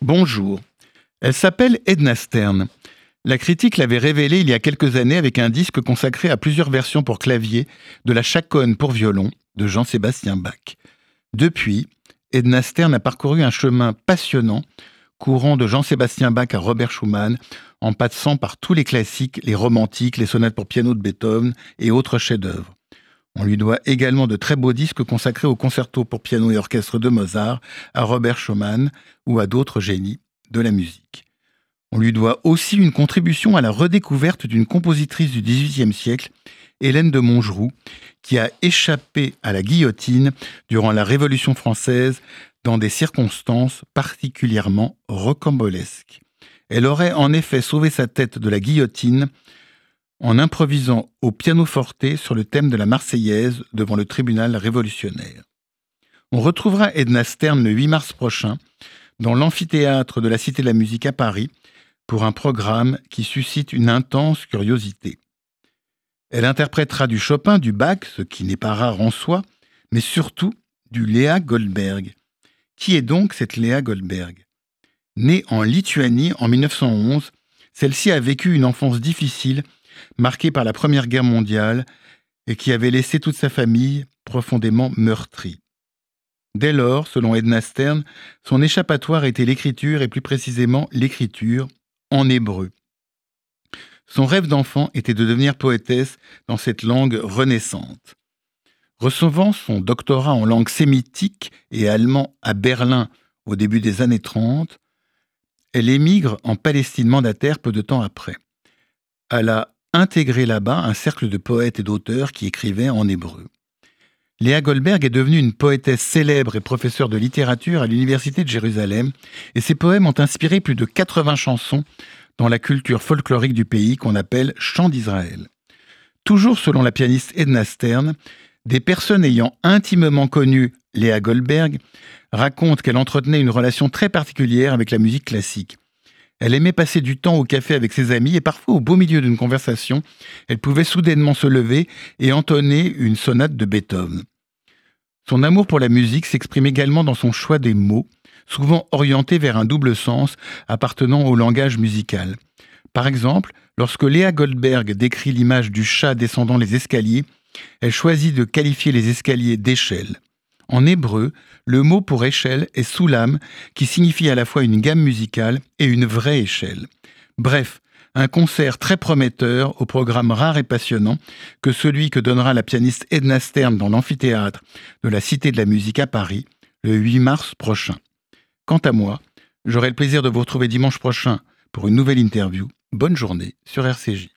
Bonjour. Elle s'appelle Edna Stern. La critique l'avait révélée il y a quelques années avec un disque consacré à plusieurs versions pour clavier de la chaconne pour violon de Jean-Sébastien Bach. Depuis, Edna Stern a parcouru un chemin passionnant, courant de Jean-Sébastien Bach à Robert Schumann, en passant par tous les classiques, les romantiques, les sonates pour piano de Beethoven et autres chefs-d'œuvre. On lui doit également de très beaux disques consacrés aux concertos pour piano et orchestre de Mozart, à Robert Schumann ou à d'autres génies de la musique. On lui doit aussi une contribution à la redécouverte d'une compositrice du XVIIIe siècle, Hélène de Montgeroux, qui a échappé à la guillotine durant la Révolution française dans des circonstances particulièrement rocambolesques. Elle aurait en effet sauvé sa tête de la guillotine en improvisant au pianoforte sur le thème de la Marseillaise devant le tribunal révolutionnaire. On retrouvera Edna Stern le 8 mars prochain dans l'amphithéâtre de la Cité de la Musique à Paris pour un programme qui suscite une intense curiosité. Elle interprétera du Chopin, du Bach, ce qui n'est pas rare en soi, mais surtout du Léa Goldberg. Qui est donc cette Léa Goldberg ? Née en Lituanie en 1911, celle-ci a vécu une enfance difficile, marquée par la Première Guerre mondiale et qui avait laissé toute sa famille profondément meurtrie. Dès lors, selon Edna Stern, son échappatoire était l'écriture et plus précisément l'écriture en hébreu. Son rêve d'enfant était de devenir poétesse dans cette langue renaissante. Recevant son doctorat en langue sémitique et allemand à Berlin au début des années 30, elle émigre en Palestine mandataire peu de temps après. Elle a intégré là-bas un cercle de poètes et d'auteurs qui écrivaient en hébreu. Léa Goldberg est devenue une poétesse célèbre et professeure de littérature à l'Université de Jérusalem, et ses poèmes ont inspiré plus de 80 chansons dans la culture folklorique du pays qu'on appelle chants d'Israël. Toujours selon la pianiste Edna Stern, des personnes ayant intimement connu Léa Goldberg racontent qu'elle entretenait une relation très particulière avec la musique classique. Elle aimait passer du temps au café avec ses amis et parfois au beau milieu d'une conversation, elle pouvait soudainement se lever et entonner une sonate de Beethoven. Son amour pour la musique s'exprime également dans son choix des mots, souvent orientés vers un double sens appartenant au langage musical. Par exemple, lorsque Léa Goldberg décrit l'image du chat descendant les escaliers, elle choisit de qualifier les escaliers d'échelle. En hébreu, le mot pour échelle est soulam, qui signifie à la fois une gamme musicale et une vraie échelle. Bref, un concert très prometteur au programme rare et passionnant que celui que donnera la pianiste Edna Stern dans l'amphithéâtre de la Cité de la Musique à Paris le 8 mars prochain. Quant à moi, j'aurai le plaisir de vous retrouver dimanche prochain pour une nouvelle interview. Bonne journée sur RCJ.